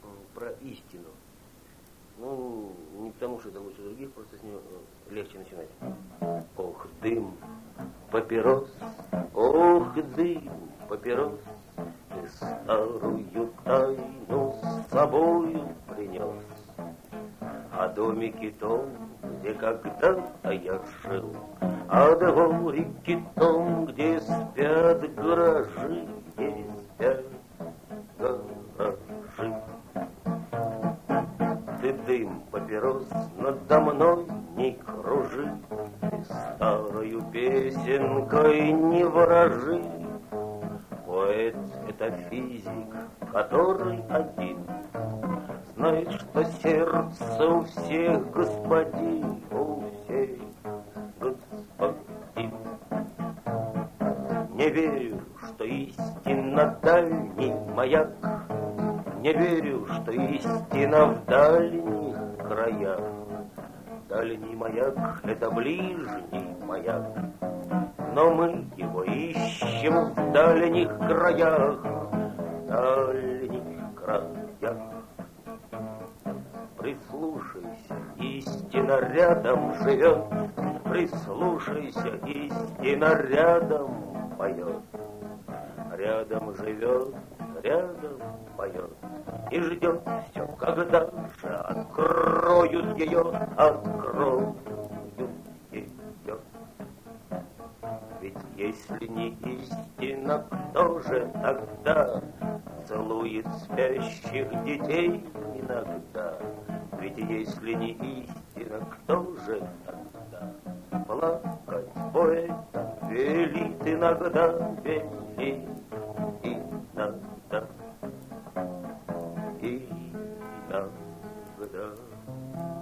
про истину. Ну, не потому, что это лучше других, просто с него легче начинать. Ох, дым, папирос, ох, дым, папирос, ты старую тайну с собою принес. О домике том, где когда-то я жил, о дворике том, где спят гаражи, где спят гаражи. Ты дым, папирос, надо мной не кружи, ты старою песенкой не ворожи. Поэт — это физик, который один знает, что сердце у всех господин, у всех господин. Не верю, что истина дальний маяк, не верю, что истина в дальних краях. Дальний маяк — это ближний маяк, но мы его ищем в дальних краях, в дальних краях. Прислушайся, истина рядом живет, прислушайся, истина рядом поет. Рядом живет, рядом поет и ждет все, когда же откроют ее, откроют ее. Ведь если не истина, кто же тогда целует спящих детей иногда? Ведь если не истина, кто же тогда плакать поэта велит иногда, велит иногда, иногда.